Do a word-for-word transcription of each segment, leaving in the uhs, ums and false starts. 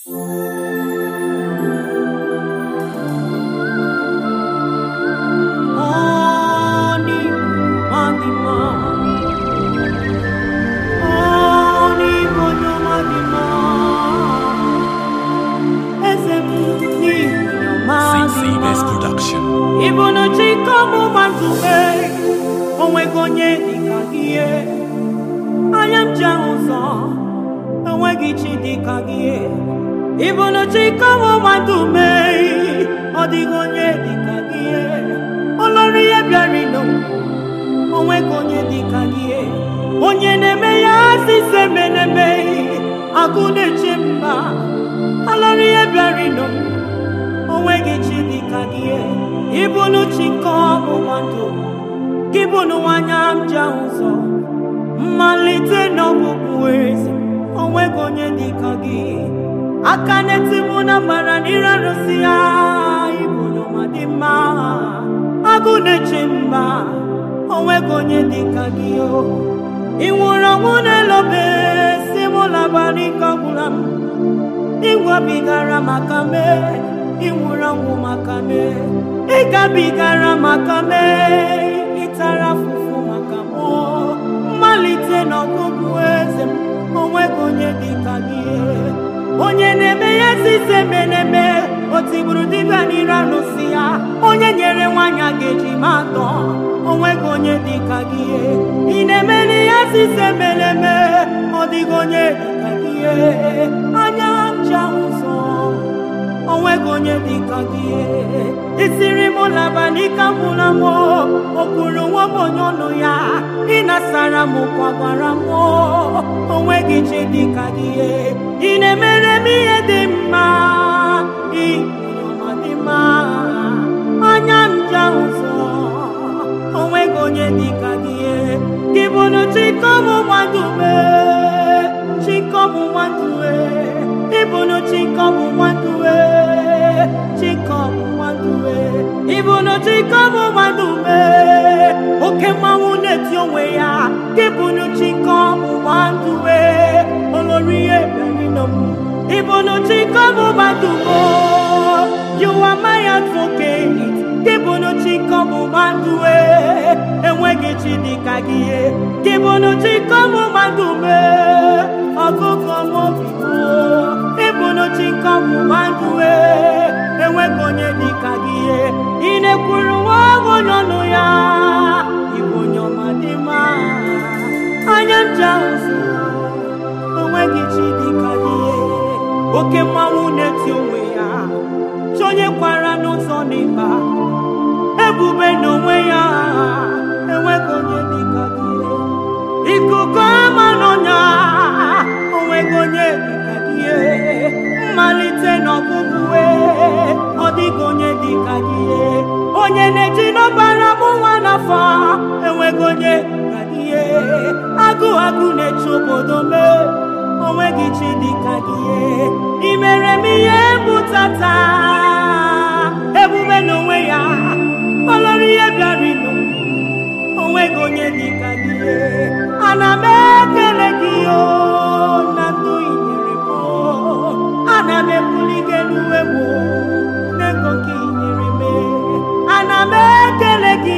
Ibono chikomu mantume onwe gonye dikagie ayam janzo onwe gichi dikagie Ibono chikomu mantume odigonye dikagie olori ebiarino onwe gonye dikagie onye neme ya sise meneme agune chimba olori ebiarino onwe gichi dikagie Ibono chikomu mantu Ibono wanyam janzo malite no bukwezi onwe gonye dikagi akaneti muna maranira rosia Ibono madima agune chimba onwe gonye dikagi o iwura mune lobe simula barika bulam ingwa bigara makame iwura mu makame Ika bigara makame, itara fufu makamo malite no kubueze, onwe gonye dikagie onye neme yesi semeneme, otiburu dibanira nosia onye nyere wanya geji mato, onwe gonye dikagie inemeni yesi semeneme, odigonye dikagie anyam janzo onwe gonye dikagie isiri mola banika mulamo okuru wo bonyono ya inasara mu kwagara mo onwe gichi dikagie inemere mi edema iyomadima anyam janzo onwe gonye dikagie Ibono chikomu mandume chikomu manduwe Ibono chikomu manduwe chikomu manduwe Ibono chikomu mandume oke mawune tionwe ya Ibono chikomu manduwe olori eberino Ibono chikomu mandumo you are my advocate Ibono chikomu manduwe enwe gichi dikagie Ibono chikomu mandume agogo mo bibo Ibono chikomu manduwe enwe gonye dikagie ine kwuru wago nono ya Ibonyo madima anyam janzo enwe gichi dikagie oke mawune tionwe ya chonye kwara n'ụzọ n'ịba ebube n'onwe ya enwe gonye dikagie ikuku ama n'ọnya onwe gonye dikagie mmalite n'ọgwụgwụ ọdịgonye dikagie onye na-eji n'ọbara mụnwa n'afọ enwe gonye dikagie agụ agụ na-eche obodo mee onwe gichi dikagie imere m ihe mbutata ebube n'onwe ya olori ihe bịarinu onwe gonye dikagie ana m ekele gị o na ndụ inyere m ana m ebuli gị eluwe m n'ego gị inyere m ana m ekele gị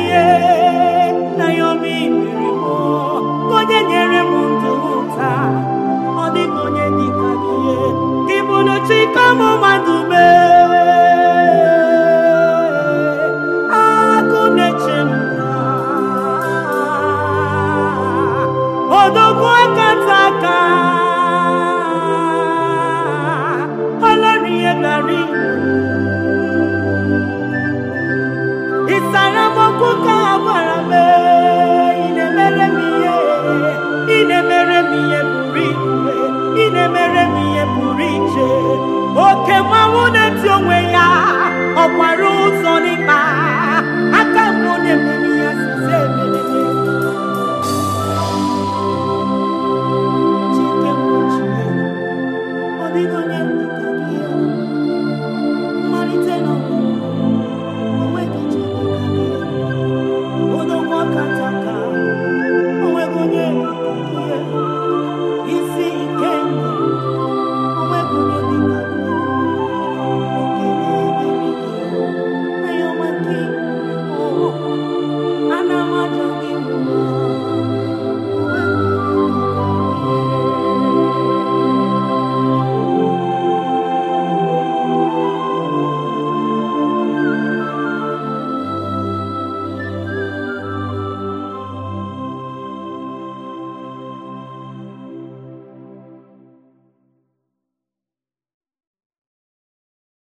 na yomi mere m onye nyere m ndụ taa ọ dịghị onye dikagie Ibono chikomu mandume akune chimba odogwu akataka olori ebari isara mokuka agwara me inemere miye inemere miye buri inemere miye buri iche oke mawune tionwe